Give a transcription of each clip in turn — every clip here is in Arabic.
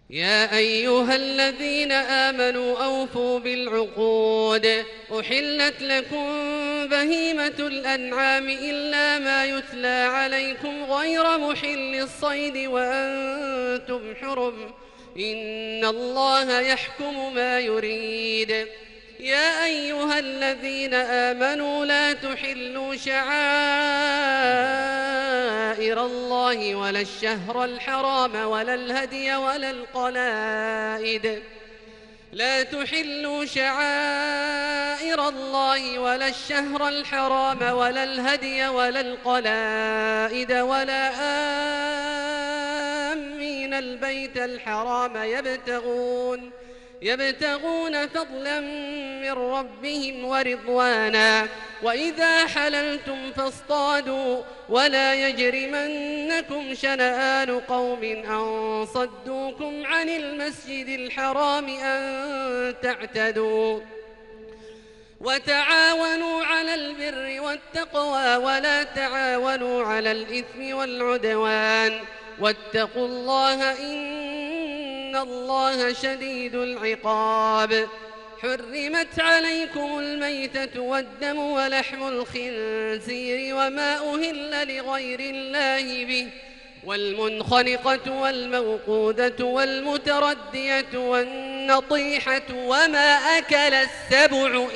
يا أيها الذين آمنوا أوفوا بالعقود. أحلت لكم بهيمة الأنعام إلا ما يتلى عليكم غير محل الصيد وأنتم حرم، إن الله يحكم ما يريد. يا أيها الذين آمنوا لا تحلوا شعائر الله ولا الشهر الحرام ولا الهدي ولا القلائد. لا تحلوا شعائر الله ولا الشهر الحرام ولا الهدي ولا القلائد ولا آمين البيت الحرام يبتغون فضلا من ربهم ورضوانا. وإذا حللتم فاصطادوا ولا يجرمنكم شنآن قوم أن صدوكم عن المسجد الحرام أن تعتدوا. وتعاونوا على البر والتقوى ولا تعاونوا على الإثم والعدوان، واتقوا الله إن الله شديد العقاب. حرمت عليكم الميتة والدم ولحم الخنزير وما أهل لغير الله به، والمنخنقة والموقودة والمتردية والنطيحة وما أكل السبع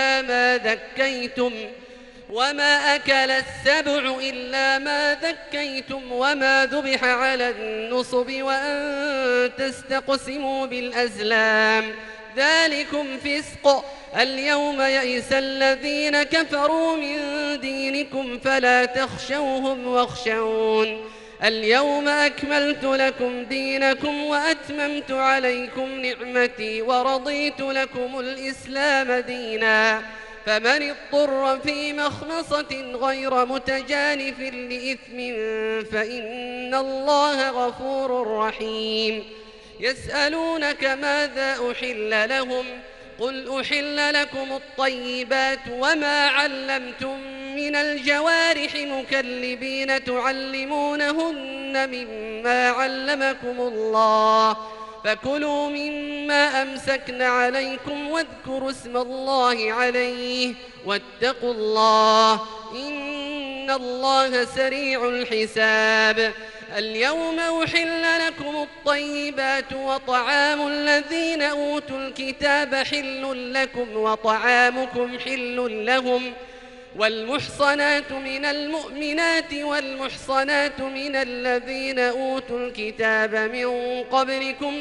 إلا ما ذكيتم وما ذبح على النصب وأن تستقسموا بالأزلام، ذلكم فسق. اليوم يئس الذين كفروا من دينكم فلا تخشوهم واخشون. اليوم أكملت لكم دينكم وأتممت عليكم نعمتي ورضيت لكم الإسلام دينا. فمن اضطر في مخمصة غير متجانف لإثم فإن الله غفور رحيم. يسألونك ماذا أحل لهم، قل أحل لكم الطيبات وما علمتم من الجوارح مكلبين تعلمونهن مما علمكم الله، فكلوا مما أمسكن عليكم واذكروا اسم الله عليه واتقوا الله إن الله سريع الحساب. اليوم أحل لكم الطيبات وطعام الذين أوتوا الكتاب حل لكم وطعامكم حل لهم، والمحصنات من المؤمنات والمحصنات من الذين أوتوا الكتاب من قبلكم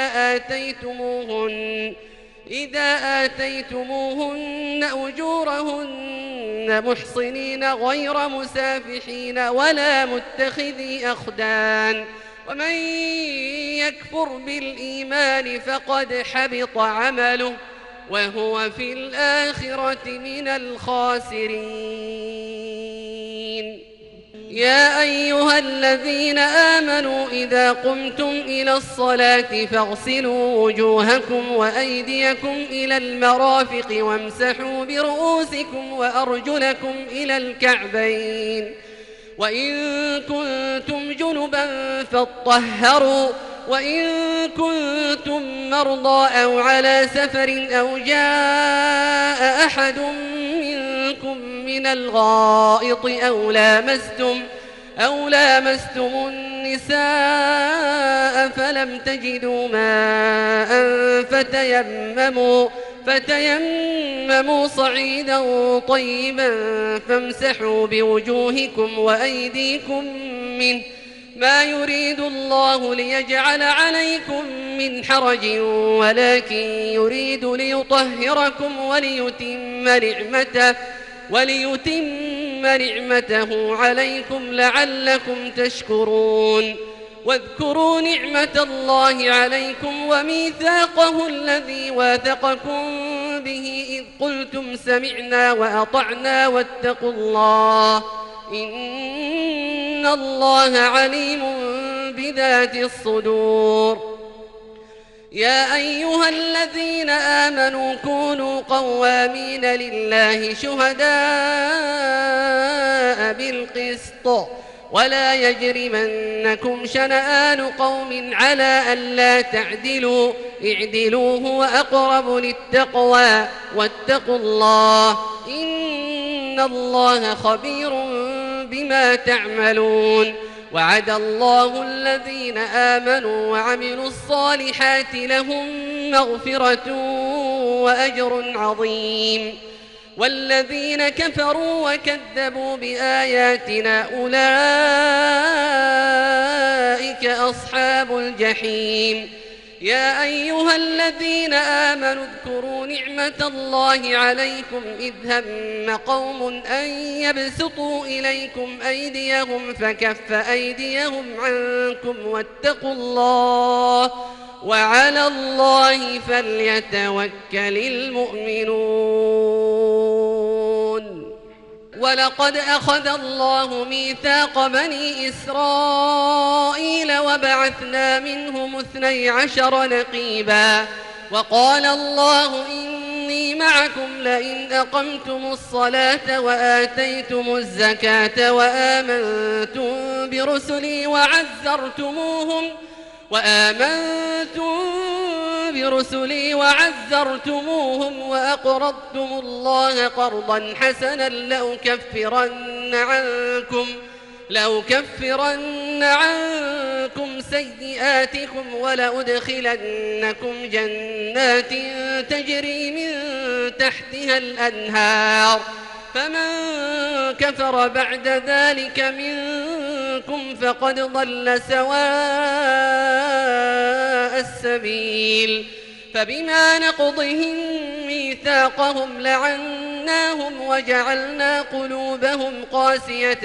إذا آتيتموهن أجورهن محصنين غير مسافحين ولا متخذي أخدان، ومن يكفر بالإيمان فقد حبط عمله وهو في الآخرة من الخاسرين. يا أيها الذين آمنوا إذا قمتم إلى الصلاة فاغسلوا وجوهكم وأيديكم إلى المرافق وامسحوا برؤوسكم وأرجلكم إلى الكعبين، وإن كنتم جنبا فاطهروا، وإن كنتم مرضى أو على سفر أو جاء أحد منكم من الغائط أو لامستم النساء فلم تجدوا ماء فتيمموا صعيدا طيبا فامسحوا بوجوهكم وأيديكم منه، ما يريد الله ليجعل عليكم من حرج ولكن يريد ليطهركم وليتم نعمته عليكم لعلكم تشكرون. واذكروا نعمة الله عليكم وميثاقه الذي واثقكم به إذ قلتم سمعنا وأطعنا واتقوا الله إن الله عليم بذات الصدور. يا أيها الذين آمنوا كونوا قوامين لله شهداء بالقسط ولا يجرمنكم شنآن قوم على ألا تعدلوا اعدلوا هو أقرب للتقوى واتقوا الله إن الله خبير بما تعملون وعد الله الذين آمنوا وعملوا الصالحات لهم مغفرة وأجر عظيم والذين كفروا وكذبوا بآياتنا أولئك أصحاب الجحيم يا أيها الذين آمنوا اذكروا نعمة الله عليكم إذ هم قوم أن يبسطوا إليكم أيديهم فكف أيديهم عنكم واتقوا الله وعلى الله فليتوكل المؤمنون ولقد أخذ الله ميثاق بني إسرائيل وبعثنا منهم 12 نقيبا وقال الله إني معكم لئن أقمتم الصلاة وآتيتم الزكاة وآمنتم برسلي وعزرتموهم وأقرضتم الله قرضا حسنا لأكفرن عنكم سيئاتكم ولأدخلنكم جنات تجري من تحتها الأنهار فمن كفر بعد ذلك منكم فقد ضل سواء السبيل فبما نقضهم ميثاقهم لعناهم وجعلنا قلوبهم قاسية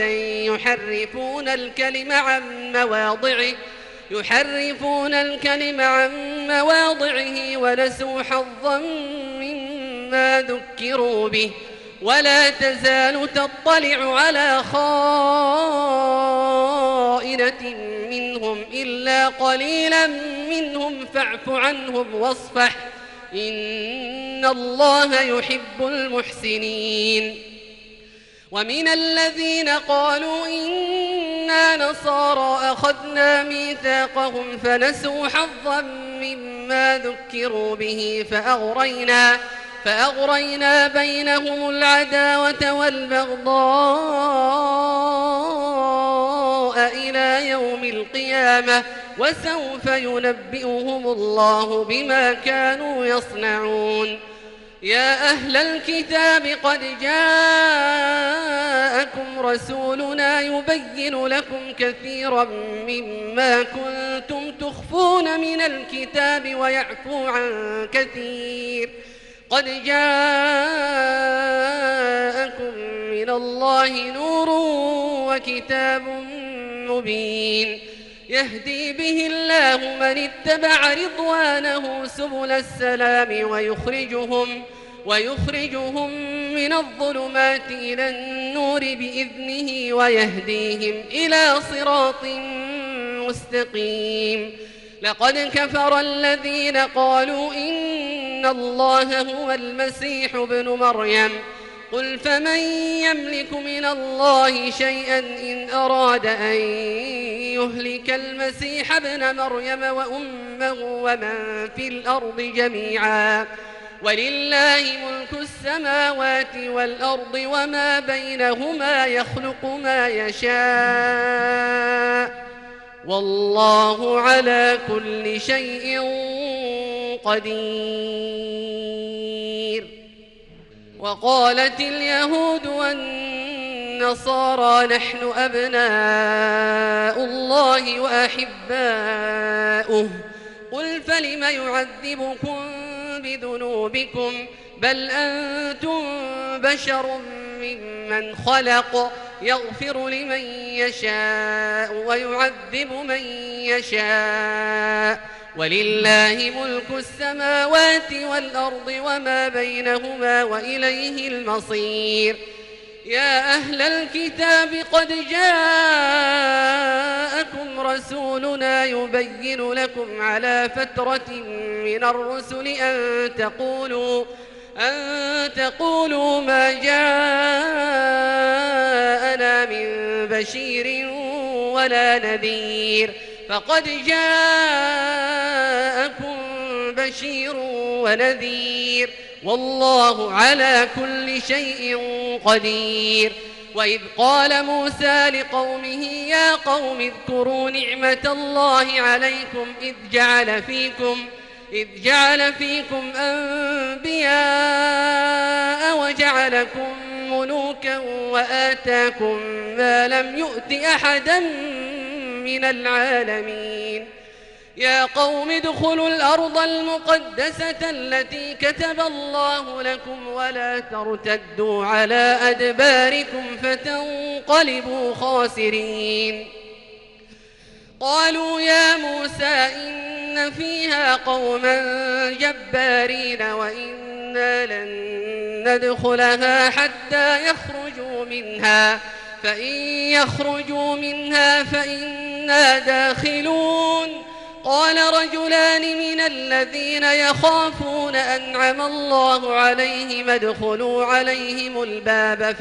يحرفون الكلم عن مواضعه ونسوا حظا مما ذكروا به ولا تزال تطلع على خائنة منهم إلا قليلا منهم فاعف عنهم واصفح إن الله يحب المحسنين ومن الذين قالوا إنا نصارى أخذنا ميثاقهم فنسوا حظا مما ذكروا به فأغرينا بينهم العداوة والبغضاء إلى يوم القيامة وسوف ينبئهم الله بما كانوا يصنعون يا أهل الكتاب قد جاءكم رسولنا يبين لكم كثيرا مما كنتم تخفون من الكتاب ويعفو عن كثير قد جاءكم من الله نور وكتاب مبين يهدي به الله من اتبع رضوانه سبل السلام ويخرجهم من الظلمات إلى النور بإذنه ويهديهم إلى صراط مستقيم لقد كفر الذين قالوا إن الله هو المسيح ابن مريم قل فمن يملك من الله شيئا إن أراد أن يهلك المسيح ابن مريم وأمه ومن في الأرض جميعا ولله ملك السماوات والأرض وما بينهما يخلق ما يشاء والله على كل شيء قدير وقالت اليهود والنصارى نحن أبناء الله وأحباؤه قل فلم يعذبكم بذنوبكم بل أنتم بشر ممن خلق يغفر لمن يشاء ويعذب من يشاء ولله ملك السماوات والأرض وما بينهما وإليه المصير يا أهل الكتاب قد جاءكم رسولنا يبين لكم على فترة من الرسل أن تقولوا ما جاءنا من بشير ولا نذير فقد جاءكم بشير ونذير والله على كل شيء قدير. وإذ قال موسى لقومه يا قوم اذكروا نعمة الله عليكم إذ جعل فيكم أنبياء وجعلكم ملوكا وآتاكم ما لم يؤت أحدا من العالمين. يا قوم ادخلوا الأرض المقدسة التي كتب الله لكم ولا ترتدوا على أدباركم فتنقلبوا خاسرين. قالوا يا موسى إن فيها قوما جبارين وإنا لن ندخلها حتى يخرجوا منها فإن يخرجوا منها فإنا داخلون. قال رجلان من الذين يخافون أنعم الله عليهم ادخلوا عليهم الباب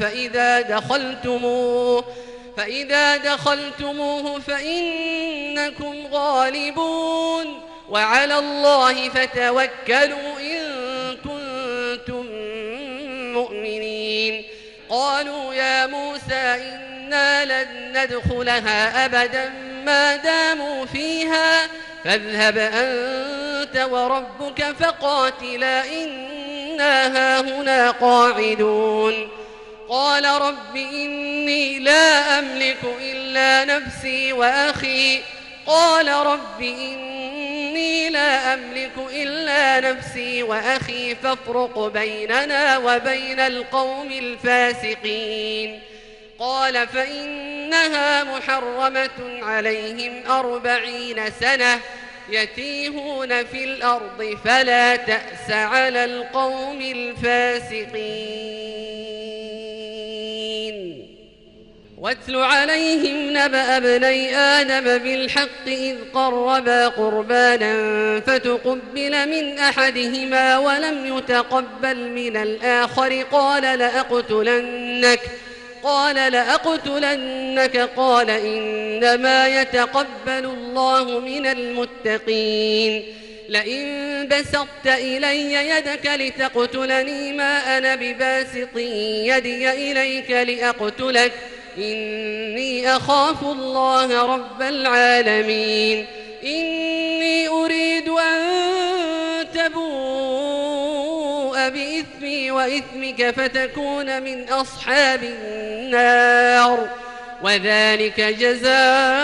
فإذا دخلتموه فإنكم غالبون وعلى الله فتوكلوا إن كنتم مؤمنين. قالوا يا موسى إنا لن ندخلها أبدا ما داموا فيها فاذهب أنت وربك فقاتلا إنا هاهنا قاعدون. قال رب إني لا أملك إلا نفسي وأخي فافرق بيننا وبين القوم الفاسقين. قال فإنها محرمة عليهم 40 سنة يتيهون في الأرض فلا تأس على القوم الفاسقين. واتل عليهم نبأ ابني آدم بالحق إذ قربا قربانا فتقبل من أحدهما ولم يتقبل من الآخر قال لأقتلنك قال إنما يتقبل الله من المتقين. لئن بسطت إلي يدك لتقتلني ما أنا بباسط يدي إليك لأقتلك إني أخاف الله رب العالمين. إني أريد أن تبوء بإثمي وإثمك فتكون من أصحاب النار وذلك جزاء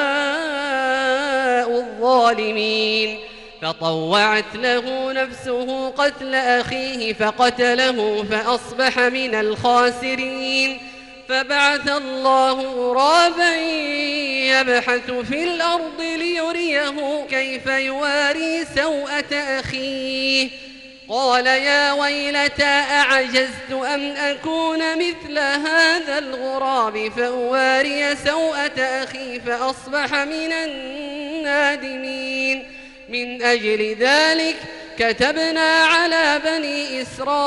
الظالمين. فطوعت له نفسه قتل أخيه فقتله فأصبح من الخاسرين. فبعث الله غرابا يبحث في الأرض ليريه كيف يواري سوءة أخيه قال يا ويلتى أعجزت أن أكون مثل هذا الغراب فأواري سوءة أخي فأصبح من النادمين. من أجل ذلك كتبنا على بني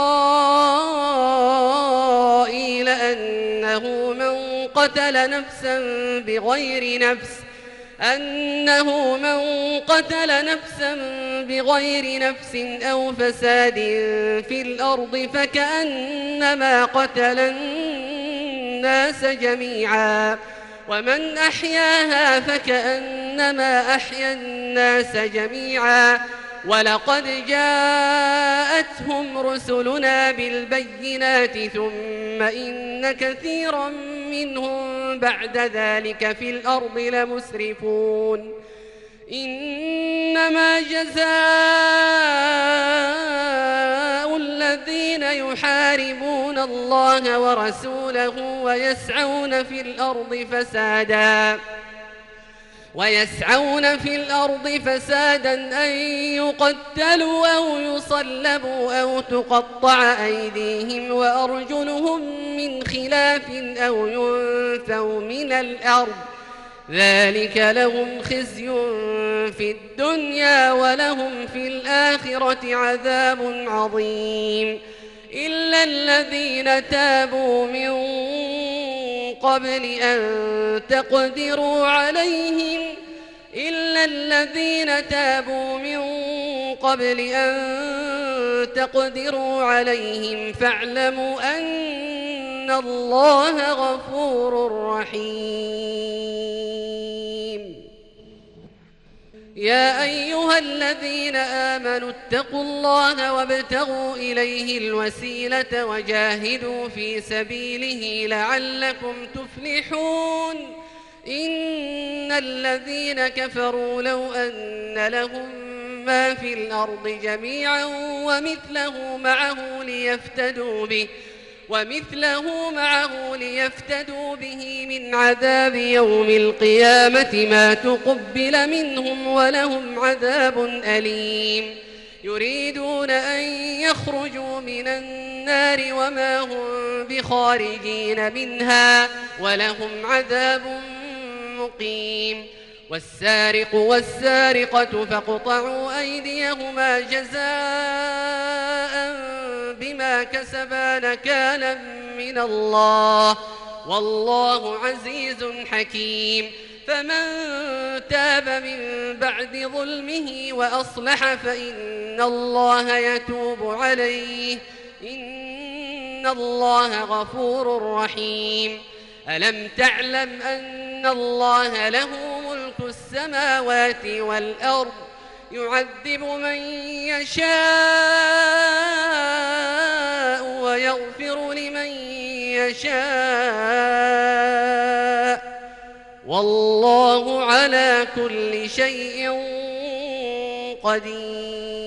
إسرائيل أنه من قتل نفسا بغير نفس أو فساد في الأرض فكأنما قتل الناس جميعا ومن أحياها فكأنما أحيا الناس جميعا. ولقد جاءتهم رسلنا بالبينات ثم إن كثيرا منهم بعد ذلك في الأرض لمسرفون. إنما جزاء الذين يحاربون الله ورسوله ويسعون في الأرض فسادا أن يقتلوا أو يصلبوا أو تقطع أيديهم وأرجلهم من خلاف أو ينفوا من الأرض ذلك لهم خزي في الدنيا ولهم في الآخرة عذاب عظيم. إلا الذين تابوا من قبل أن تقدروا عليهم إلا الذين تابوا من قبل أن تقدروا عليهم فاعلموا أن الله غفور رحيم. يا أيها الذين آمنوا اتقوا الله وابتغوا إليه الوسيلة وجاهدوا في سبيله لعلكم تفلحون. إن الذين كفروا لو أن لهم ما في الأرض جميعا ومثله معه ليفتدوا به من عذاب يوم القيامة ما تقبل منهم ولهم عذاب أليم. يريدون أن يخرجوا من النار وما هم بخارجين منها ولهم عذاب مقيم. والسارق والسارقة فاقطعوا أيديهما جزاء بما كسبا نكالا من الله والله عزيز حكيم. فمن تاب من بعد ظلمه وأصلح فإن الله يتوب عليه إن الله غفور رحيم. ألم تعلم أن الله له ملك السماوات والأرض يعذب من يشاء ويغفر لمن يشاء والله على كل شيء قدير.